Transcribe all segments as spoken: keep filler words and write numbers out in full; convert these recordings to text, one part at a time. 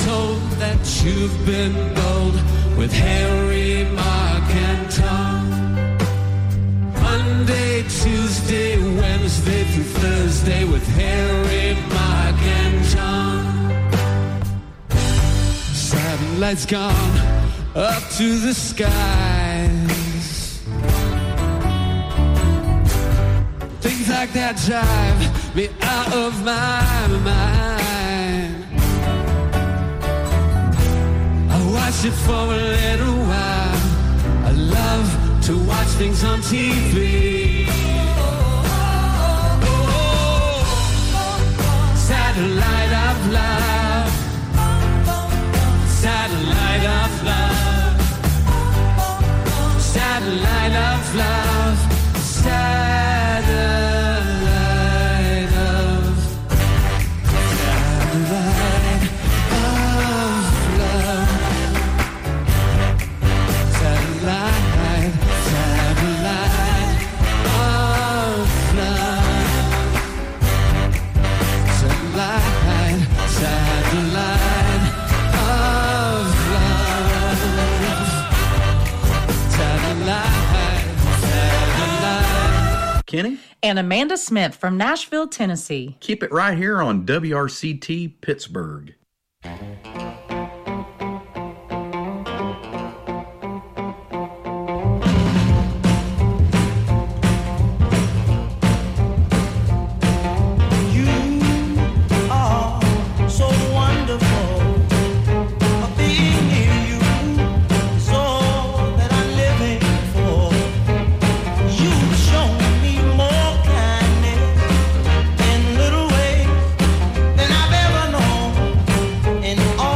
told that you've been bold with Harry, Mark, and Tom. Monday, Tuesday, Wednesday through Thursday with Harry, Mark, and Tom. Satellite's gone up to the skies. Things like that drive me out of my mind. I watch it for a little while. I love to watch things on T V. Oh, satellite of love. Satellite of love. Satellite of love. Satellite of Satellite of love. Satellite, satellite of love. Satellite, satellite of love. Satellite, satellite. Kenny? And Amanda Smith from Nashville, Tennessee. Keep it right here on W R C T Pittsburgh. In all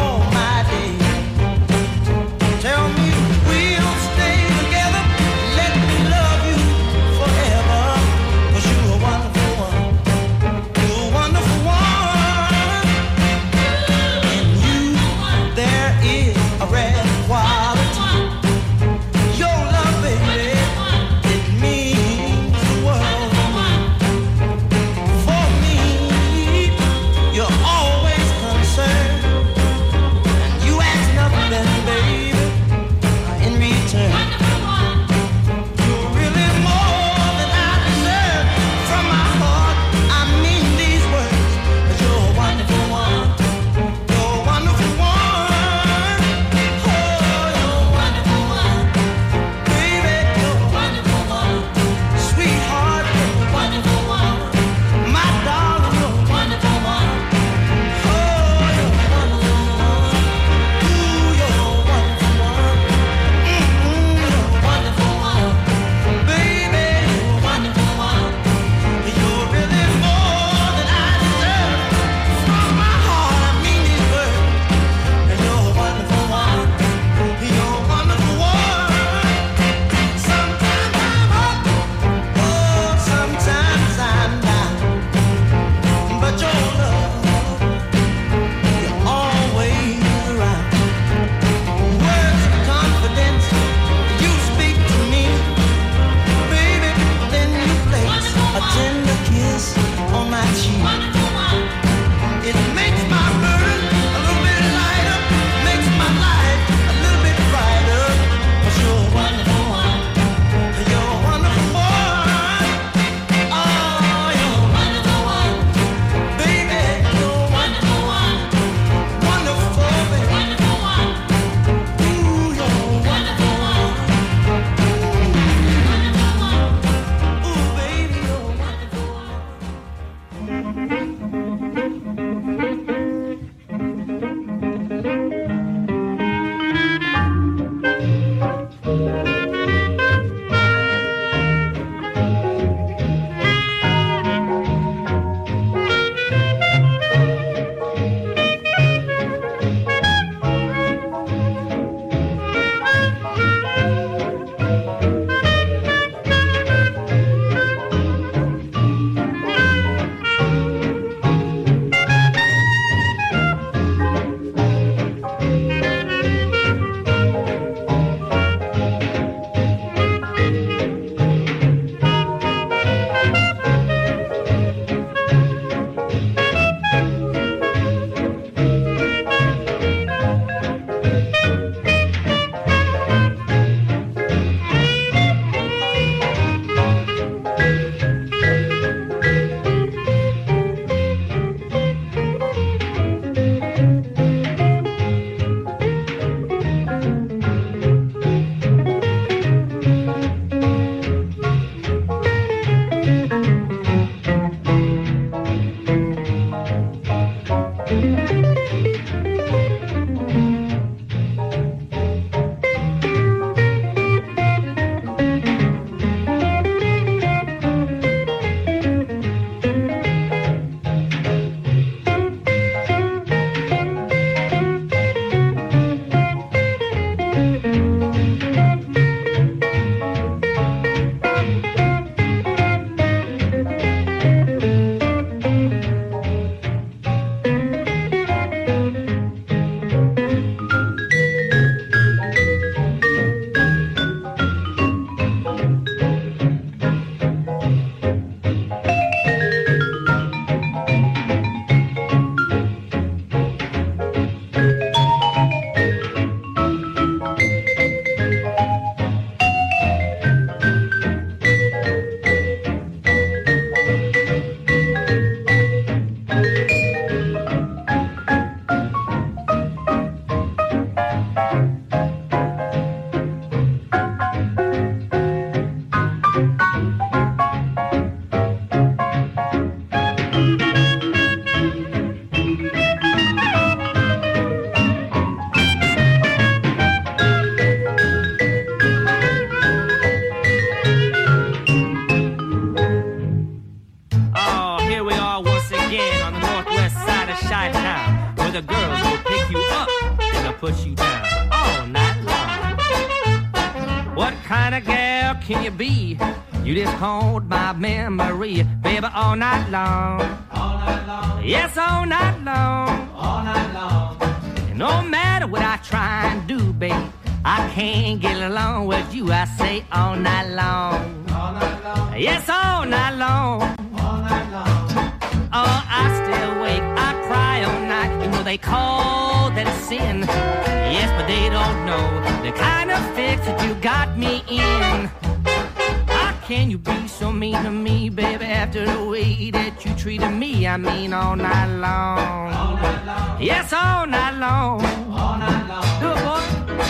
pick you up and I'll push you down all night long. What kind of gal can you be? You just hold my memory, baby, all night long. All night long. Yes, all night long. All night long. And no matter what I try and do, babe, I can't get along with you. I say all night long. All night long. Yes, all night long. All night long. Oh, I stay awake, I cry all night. You know they call that a sin. Yes, but they don't know the kind of fix that you got me in. How can you be so mean to me, baby, after the way that you treated me? I mean all night long. All night long. Yes, all night long. All night long. Do it, boy.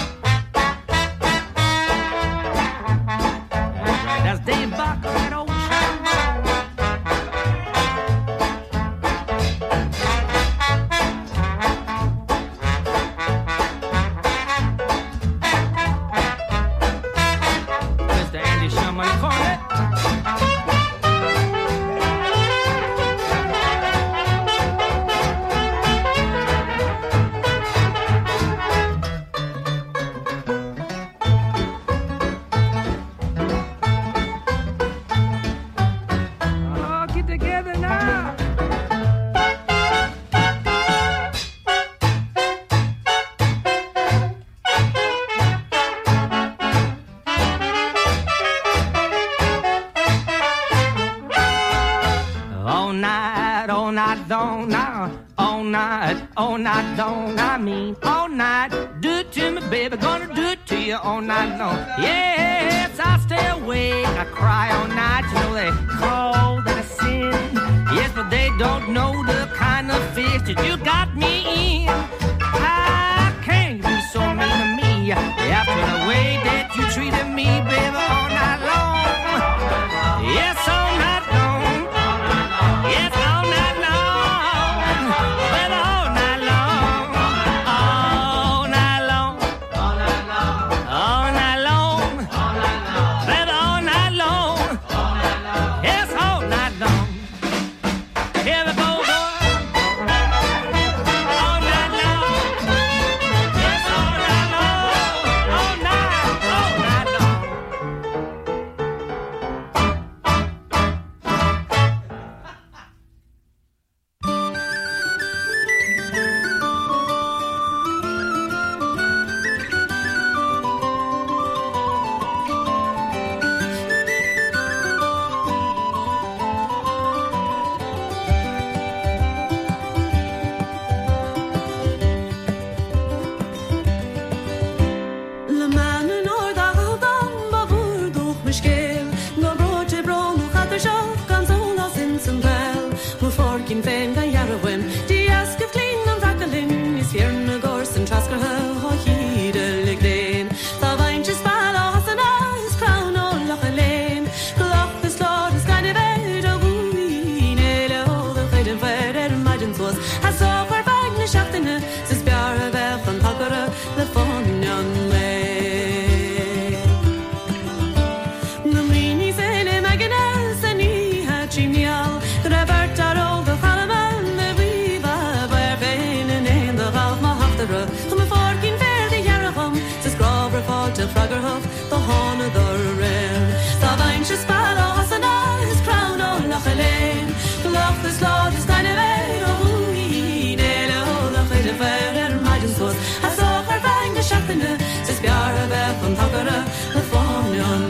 That's right, that's Dave Barker, that old all night long, I mean all night. Do it to me, baby, gonna do it to you all night long. Yes, I stay awake, I cry all night. You know they call that a sin. Yes, but they don't know the kind of fish that you got me in. How can you be so mean to me after the way that you treated me, baby, all night long? Yes, all night long. Yes, all night long. Baby, all night long. All night long. All night long. All night long. Baby, all night long. Yes, all night long. Here we go, boy. All night long. Yes, all night long. All night, all night long. Le man in orda dan bavur doch mishkel no broche bron hat er sjálv kan zola sin som vel mo forkin fen kan jarwen di ask klin am takalin is fjerne gorsen trasker ha hide legden ta vain just spala hasan is crown on lachlen clock the slot is kind of ed of win ele the feden fader imagine was has so far back ne schaftene sis bjara vel van hakara the fun young to Fraggerhof, the horn of the rim. The vine should spell us and eyes, crown on Lachelaine. The loch the slot is kind of eight of wee, Nella, the fate of fair and Maidens was. I saw her bang the shop in the Spiara Beth and Tuckera, the form young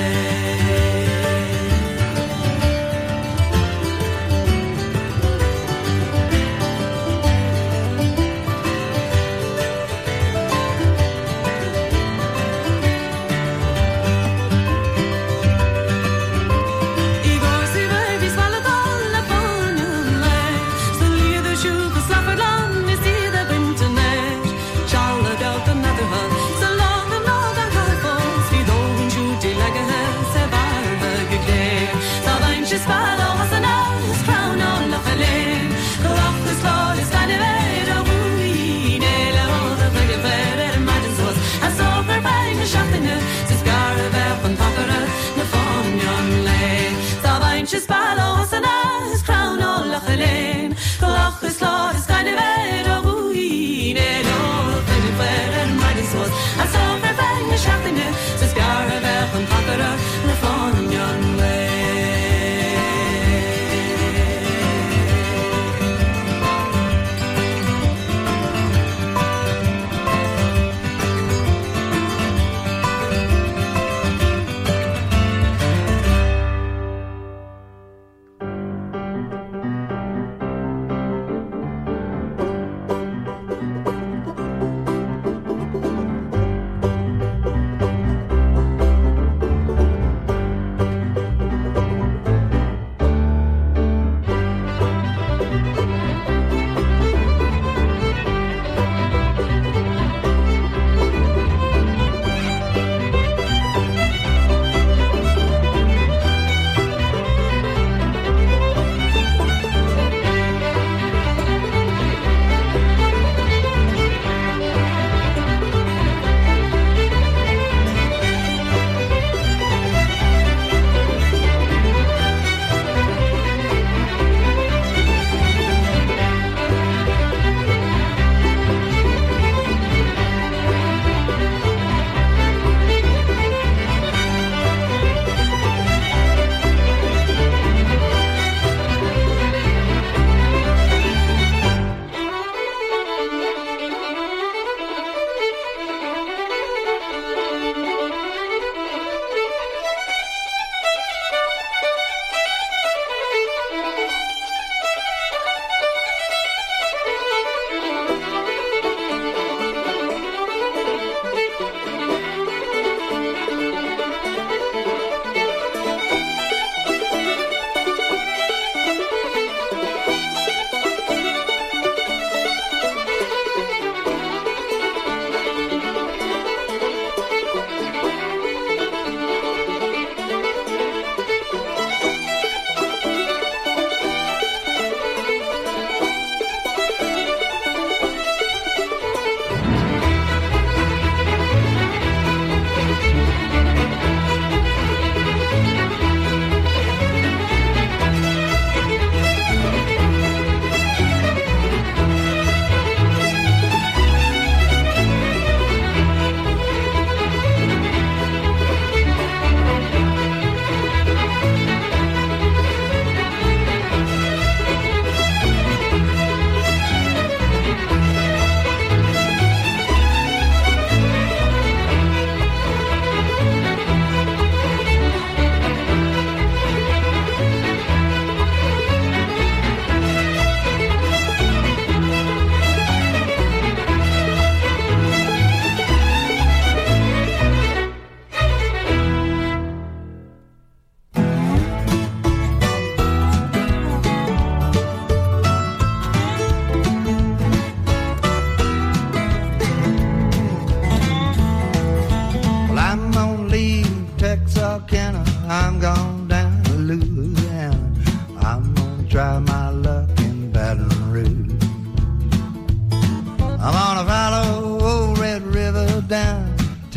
just follow us and us crown all Lachelaine. Clock the slot is kind of eight of wee.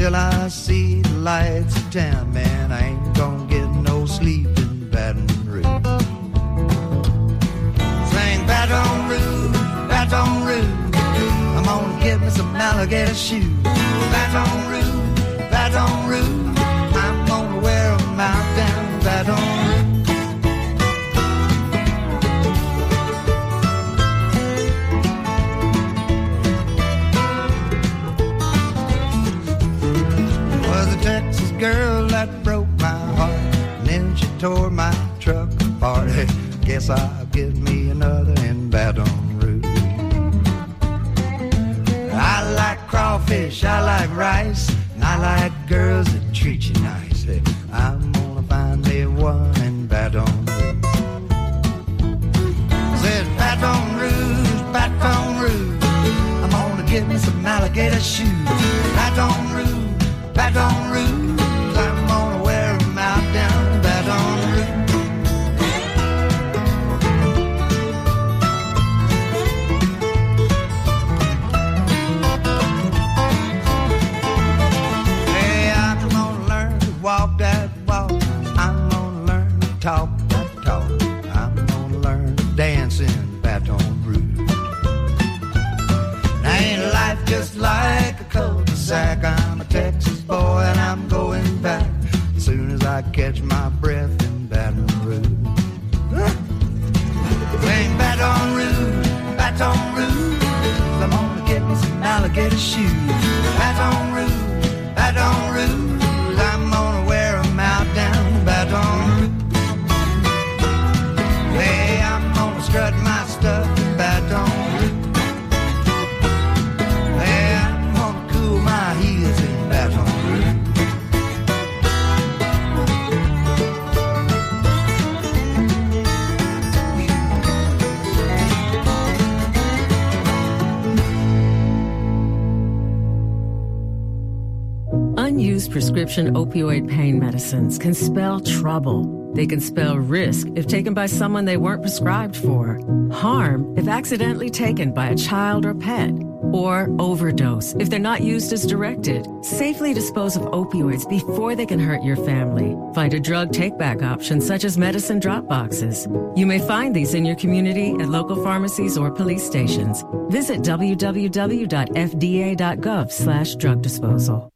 till I see the lights of town. Man, I ain't gonna get no sleep in Baton Rouge. Sing Baton Rouge, Baton Rouge, I'm gonna get me some alligator shoes. Baton Rouge, Baton Rouge, I'm gonna wear them out down Baton Rouge. Texas girl that broke my heart, and then she tore my truck apart. Hey, guess I'll get me another in Baton Rouge. I like crawfish, I like rice, and I like girls that treat you nice. Hey, I'm gonna find me one in Baton Rouge. Says Baton Rouge, Baton Rouge, I'm gonna get me some alligator shoes. Baton Rouge, Baton Rouge, I'm gonna wear them out down Baton Rouge. Hey, I'm gonna learn to walk that walk, I'm gonna learn to talk that talk, I'm gonna learn to dance in Baton Rouge. Now ain't life just like a cul-de-sac? I'm a Texas boy and I'm going back as soon as I catch my breath in Baton Rouge. Sing Baton Rouge, Baton Rouge, I'm gonna get me some alligator shoes. Baton Rouge, Baton Rouge, I'm gonna wear them out down Baton Rouge. Hey, I'm gonna strut my stuff in Baton Rouge. Hey, I'm gonna cool my heels in Baton Rouge. Unused prescription opioid pain medicines can spell trouble. They can spell risk if taken by someone they weren't prescribed for, harm if accidentally taken by a child or pet, or overdose if they're not used as directed. Safely dispose of opioids before they can hurt your family. Find a drug take-back option such as medicine drop boxes. You may find these in your community at local pharmacies or police stations. Visit w w w dot f d a dot gov slash drug disposal.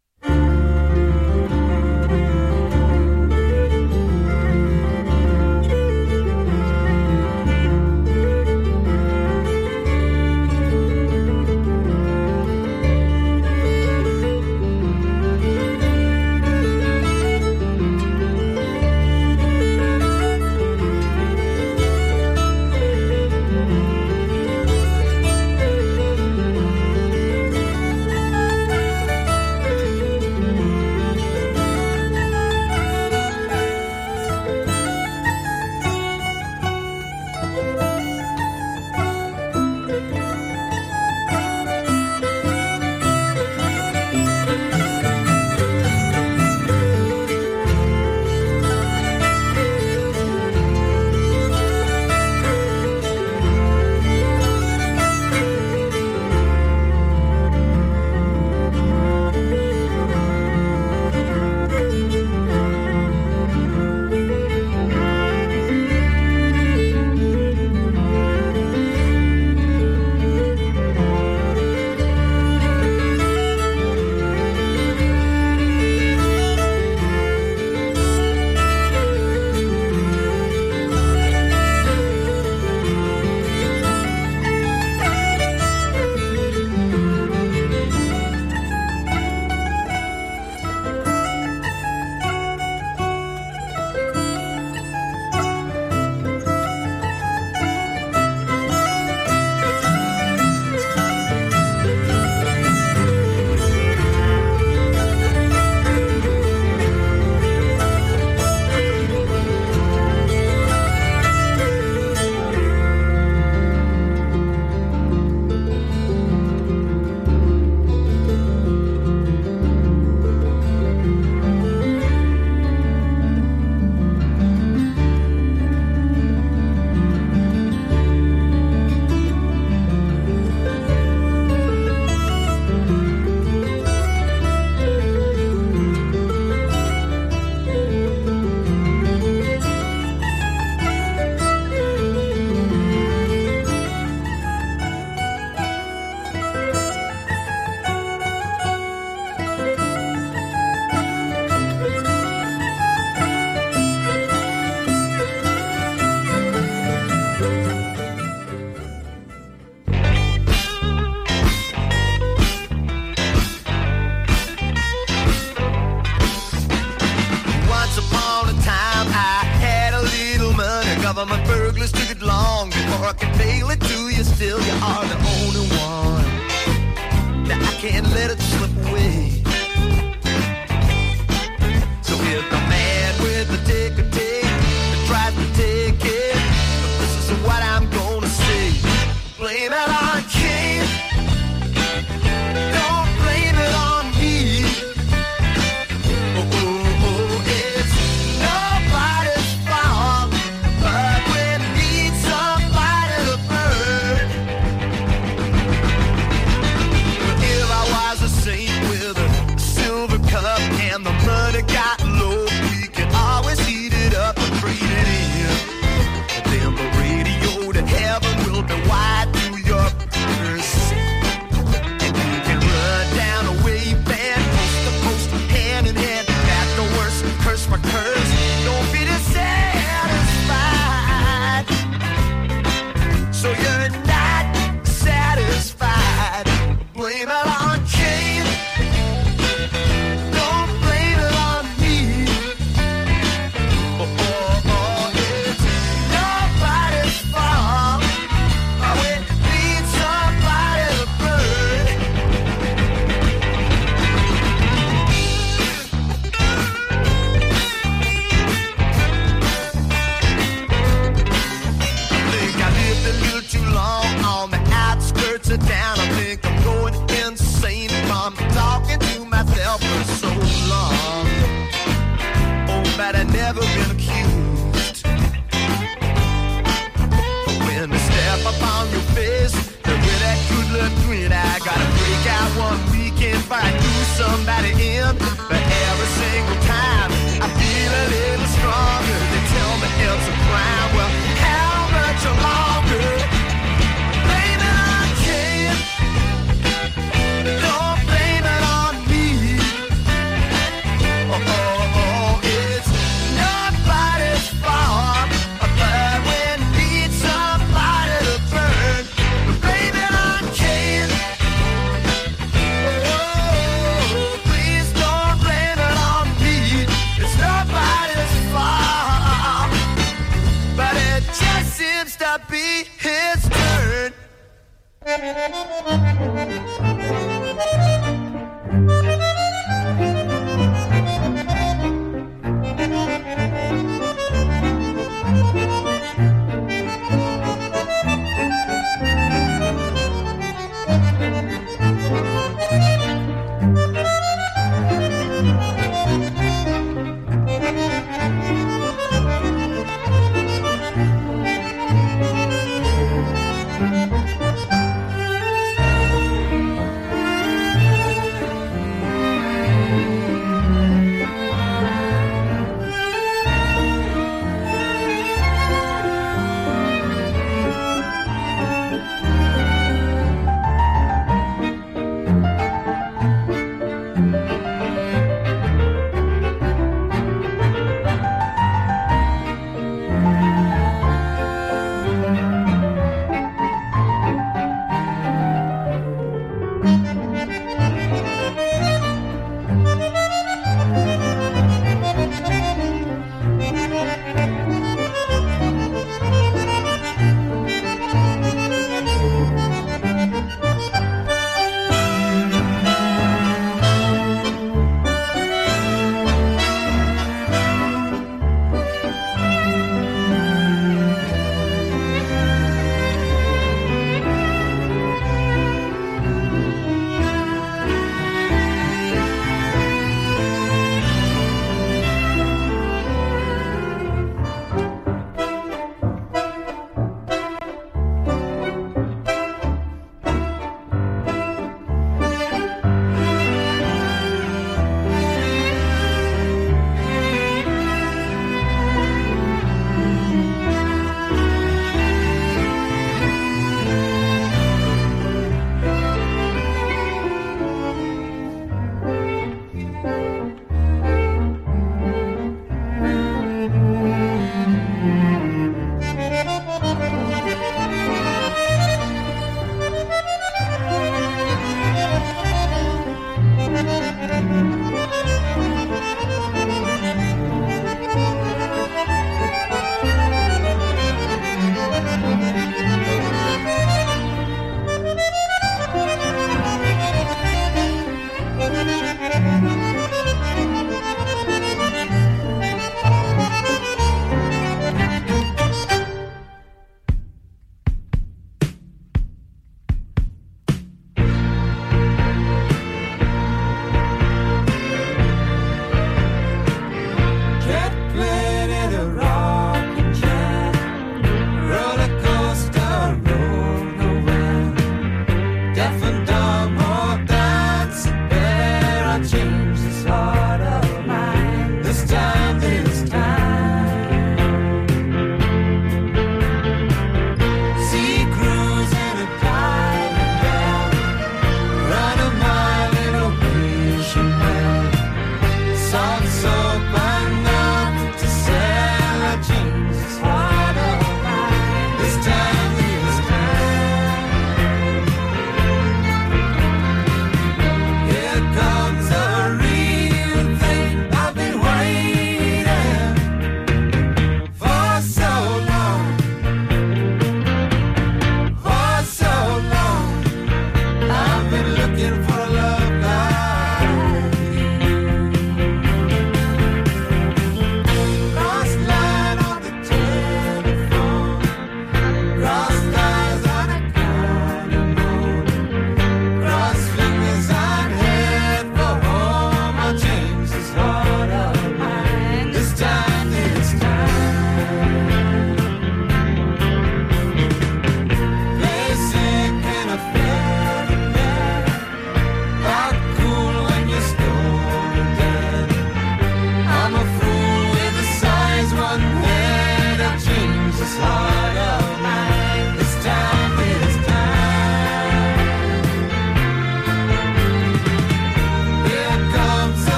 I can feel it to you still. You are the only one. Now I can't let it slip away. So if the man with the ticker tape that tries to take it, this is what I'm gonna say. Blame it on King. Don't blame it on me. Oh, oh, oh, it's nobody's fault, but we need somebody to burn. If I was a saint with a silver cup and the money got low, we could always heat it up and trade it in. And then the radio to heaven will be wide to your ears. And you can run down a wave band, post to post, hand in hand. That's the worst, curse my curse. Don't be dissatisfied. So you're not satisfied. Blame it on Jane. Don't blame it on me. Oh, oh, oh, it's nobody's fault. Oh, we need somebody to burn. Think I lived a little too long on the outskirts of town. I think I'm going insane from talking to myself for so long. Oh, but I've never been accused. When they step upon your face, they're with that good luck grin. I gotta break out one weekend before I do somebody in. But every single time I feel a little stronger. They tell me it's a crime. Well, how much longer? Blame it on Ken. Don't blame it on me. Oh, oh, oh, it's nobody's fault, but we need somebody to burn. Blame it on Ken. Oh, please don't blame it on me. It's nobody's fault, but it just seems to be his turn.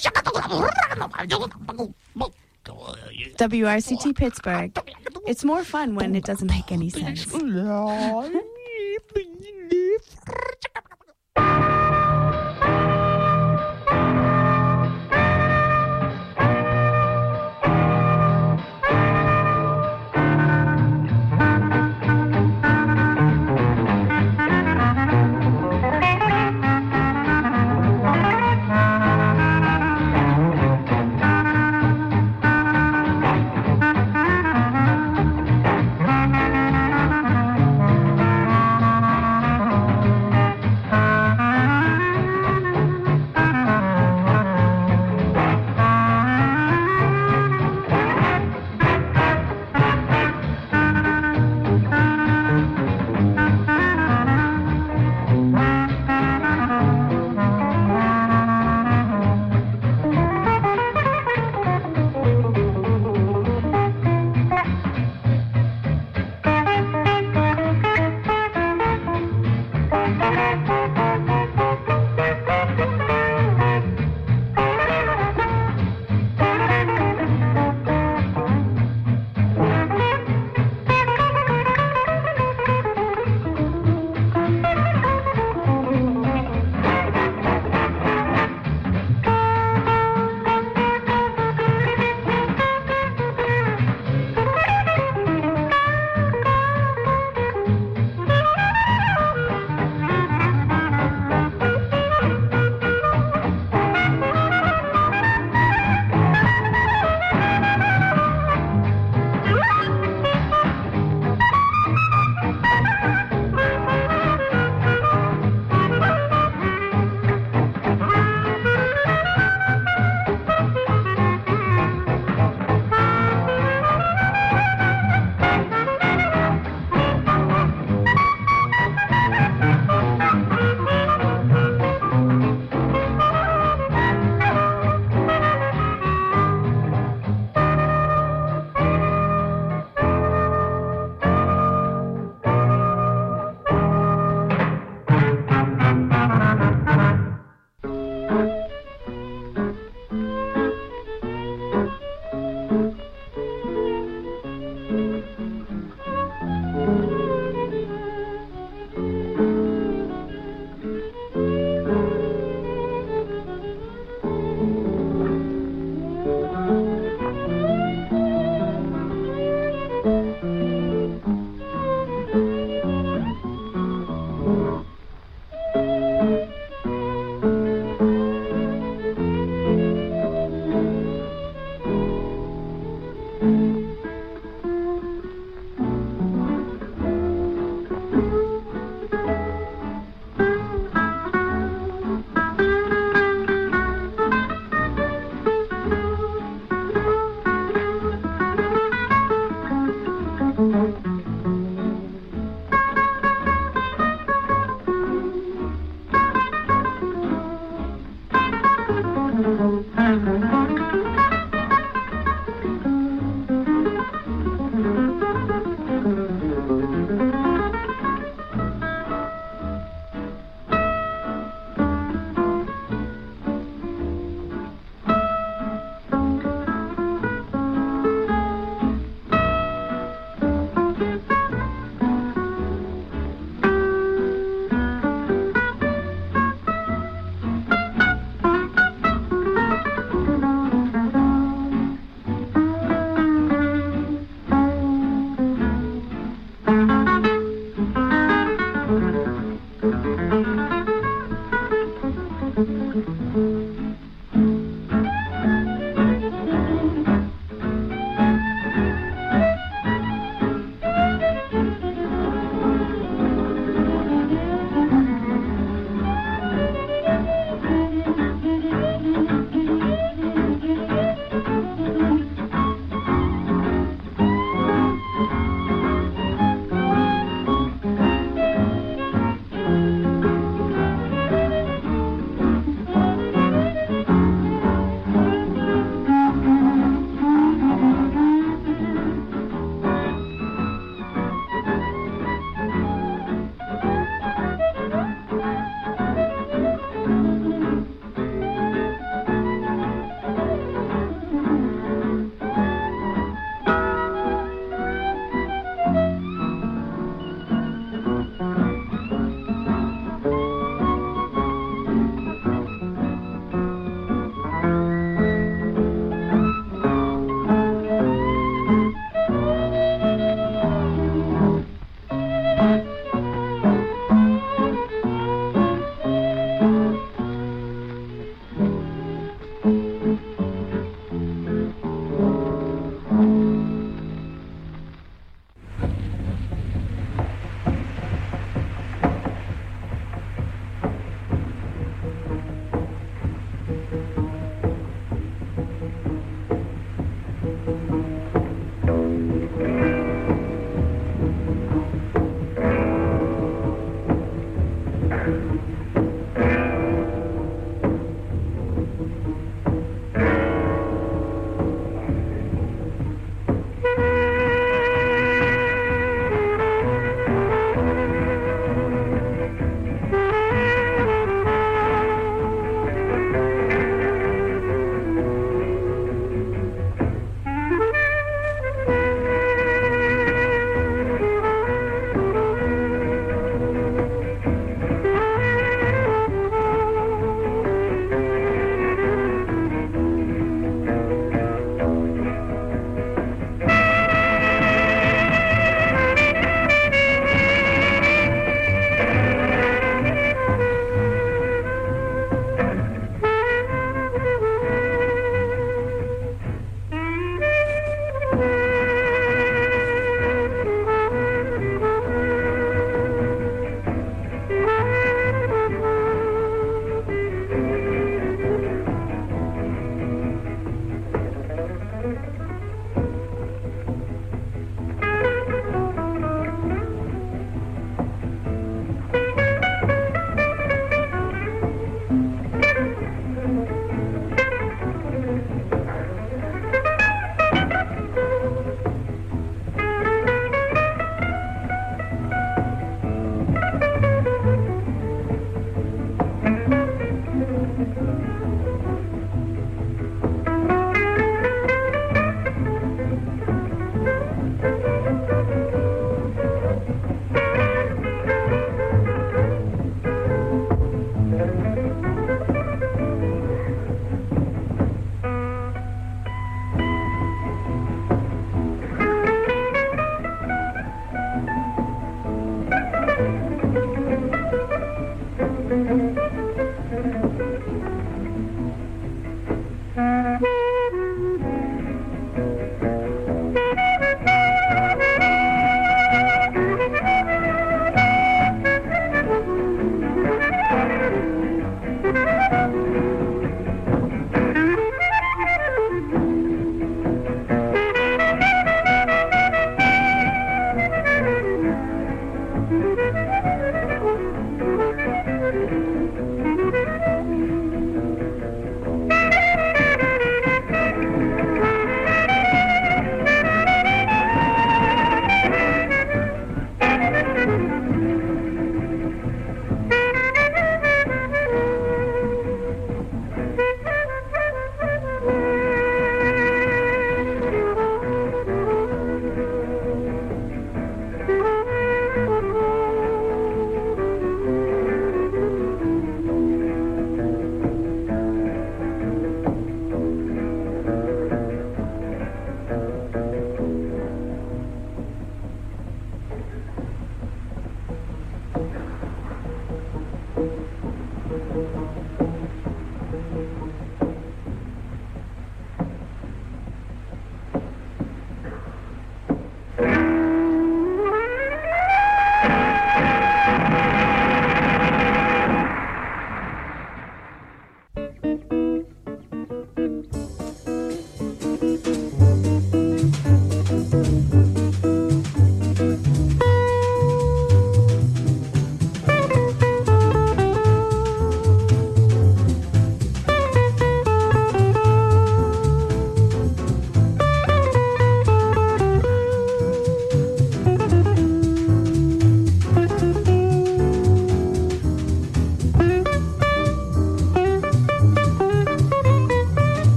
W R C T Pittsburgh. It's more fun when it doesn't make any sense.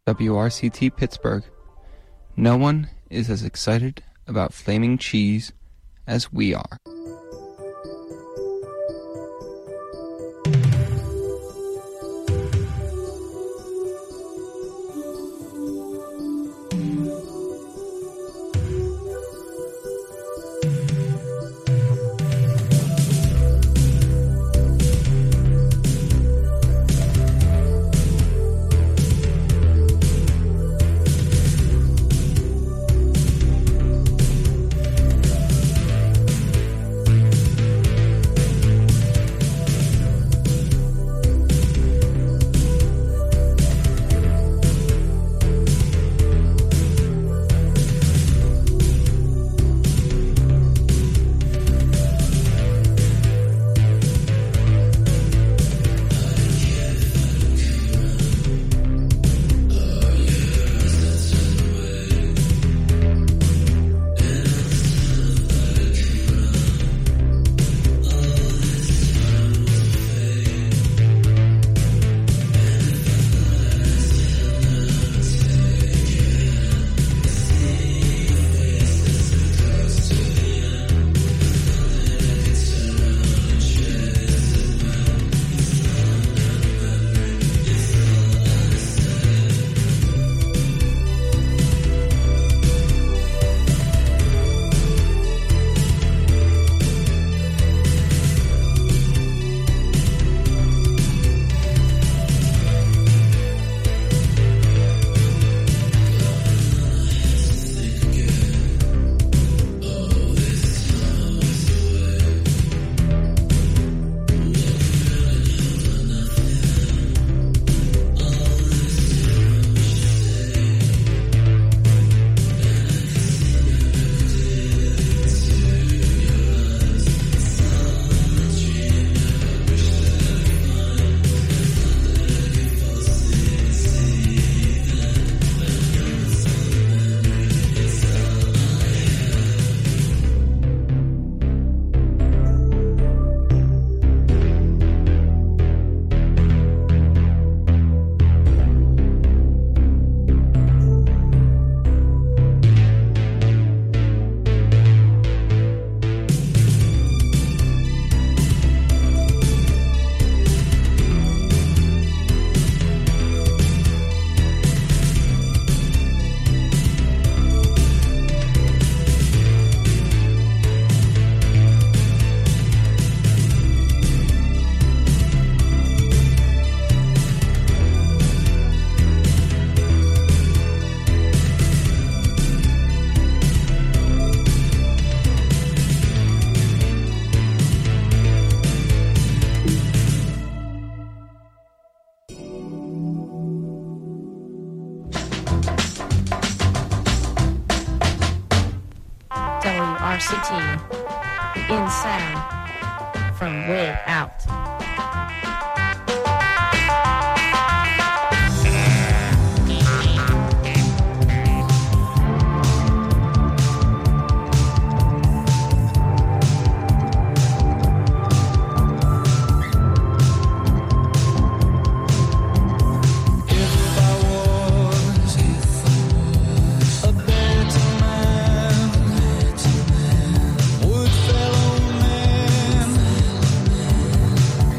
W R C T Pittsburgh. No one is as excited about flaming cheese as we are. W R C T, in sound from way out. Would fellow man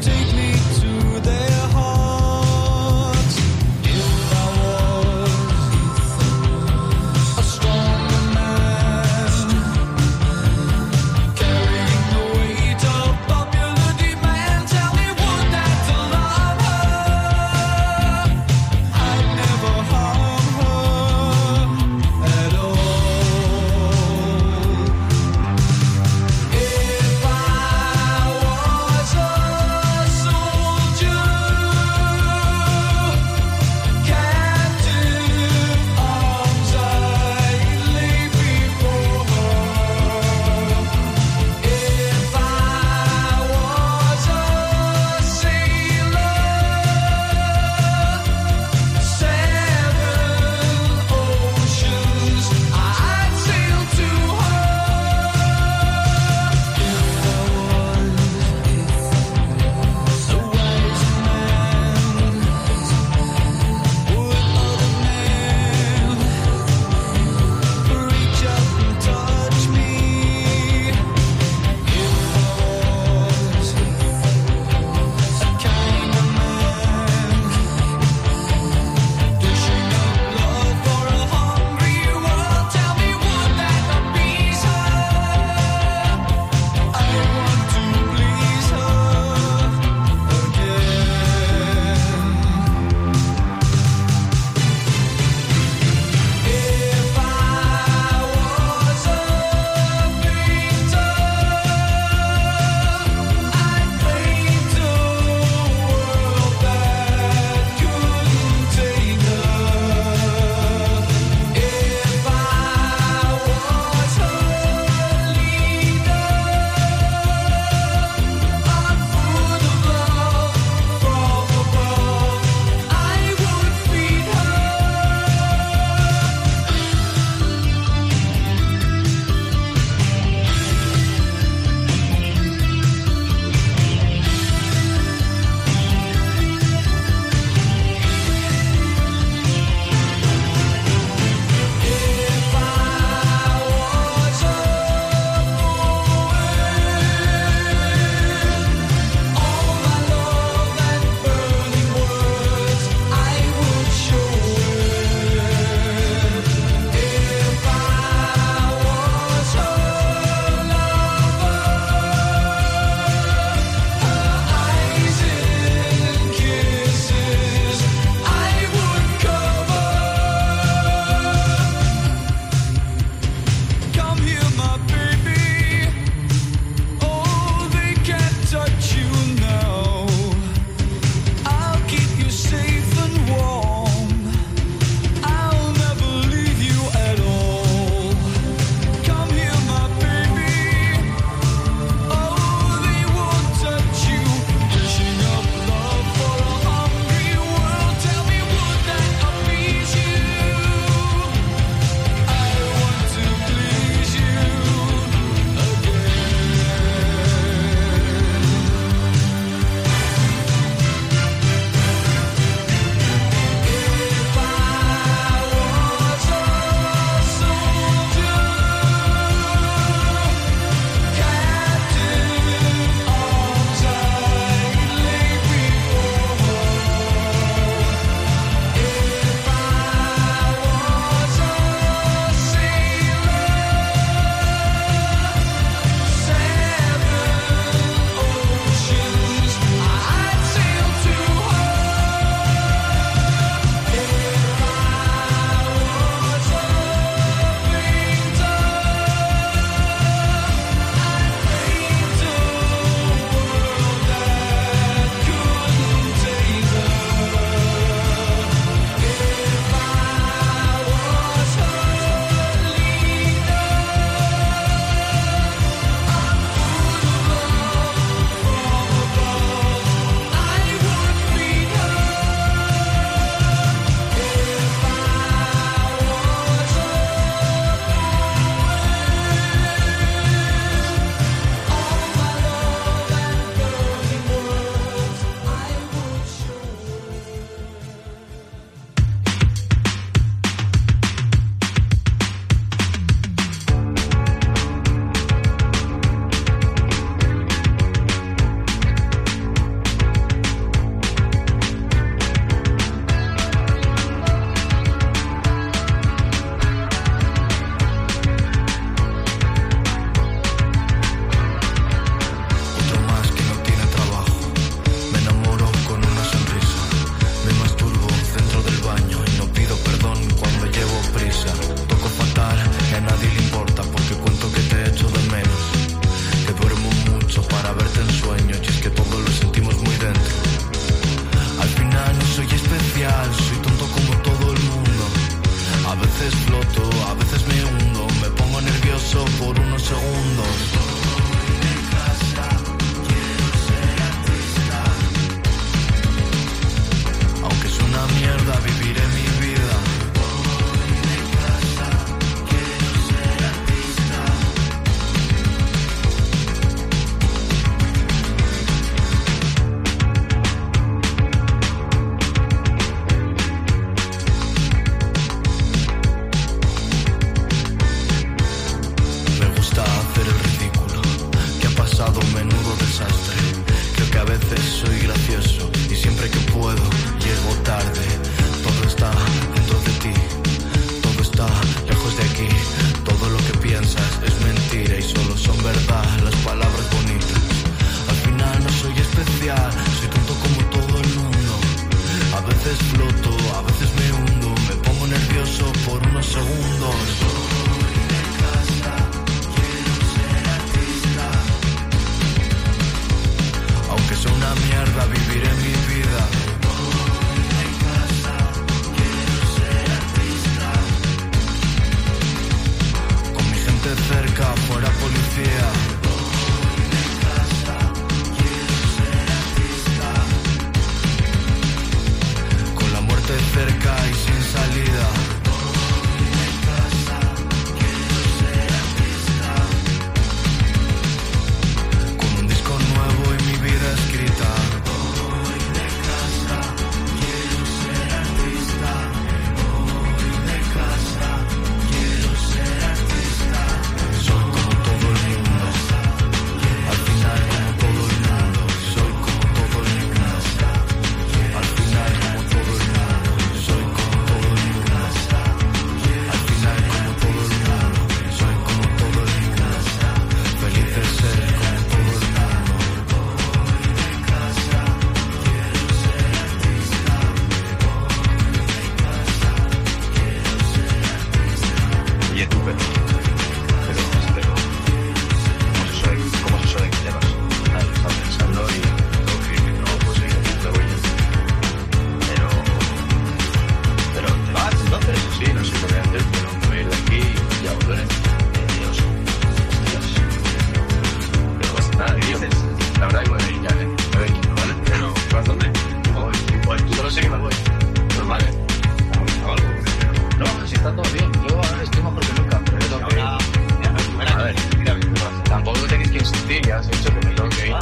estupendo. Pero, pero, ¿cómo se suele, cómo se suele quitar? Está pensando y tengo que irme, no, pues sí, me voy yo. Pero, pero te vas entonces, sí, no sé qué voy a hacer, pero me voy a ir de aquí y ya volveré. Eh, Dios, hostias. Pero nada, ¿qué dices? La verdad que me voy a ir ya, ¿eh? Me voy a ir, ¿vale? Pero, ¿vas dónde? Voy, voy, solo sé que me voy. Pues vale. No, si está todo bien. Yo ahora estoy mejor que nunca, pero yo tengo que ir. A ver, tampoco tenéis que insistir, ya has dicho que me tengo que ir.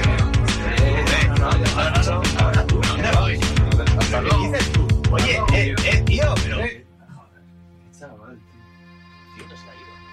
Ahora tú, no me voy. Hasta luego. Oye, eh, eh, tío, pero... Qué chaval, tío. Tío, no se ha ido.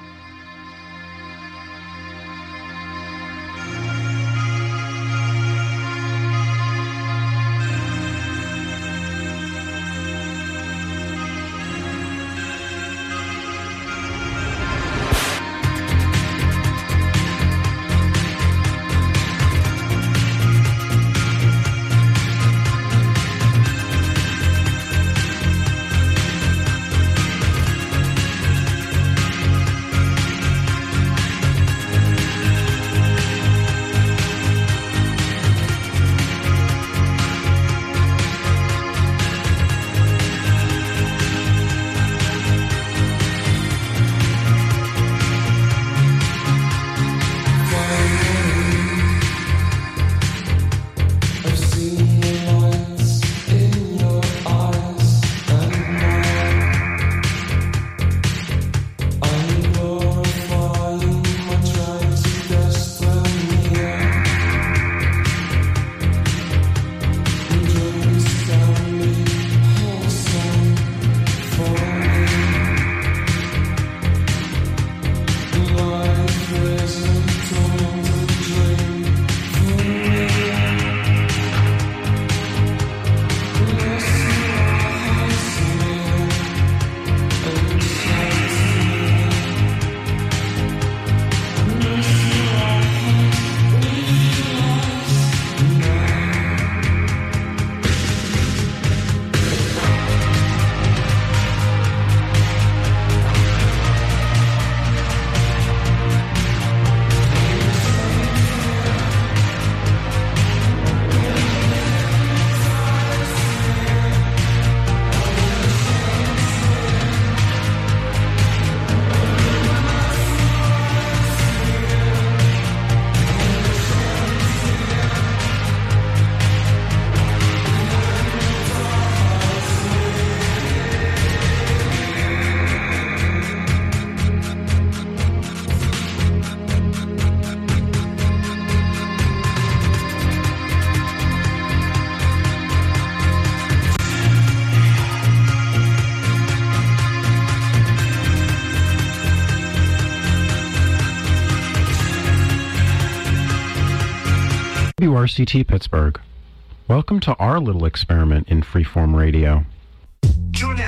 W R C T Pittsburgh. Welcome to our little experiment in freeform radio. Julie